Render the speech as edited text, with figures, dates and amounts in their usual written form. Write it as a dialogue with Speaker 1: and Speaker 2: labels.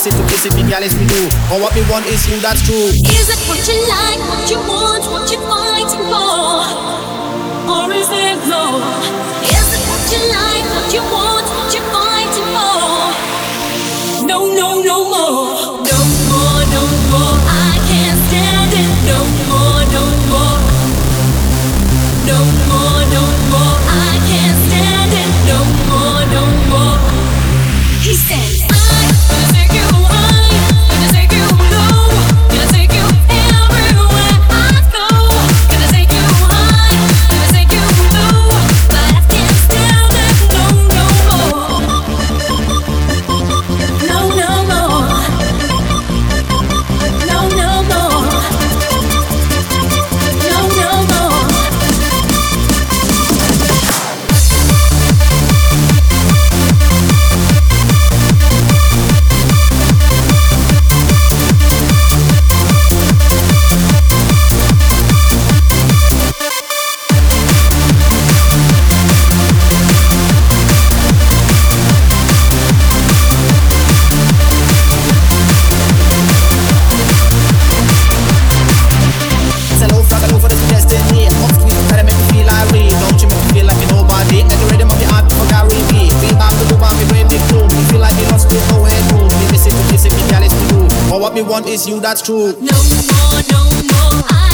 Speaker 1: visit to visit me, girl, it's me do. Or what me want is you, that's true.
Speaker 2: Is it what you like, what you want, what you're fighting for? Or is it more? Is it what you like, what you want, what you're fighting for? No, no, no more. No more, no more. I can't stand it. No more, no more. No more, no more. I can't stand it. No more, no more. He says, I'm gonna take you high, gonna take you low, gonna take you everywhere I go. Gonna take you high, gonna take you low, but I can't stand it. No, no more. No, no more. No, no more. No, no more.
Speaker 1: Hello, frog, hello for this destiny. Up to me, try to make me feel irate. Don't you make me feel like me nobody. And the rhythm of your heart, forgot repeat. Feel back to the bomb, me brain me cool. Me feel like me lost with no head room. Me visit to visit me, girl, it's me you. Or what me want is you, that's true.
Speaker 2: No more, no more.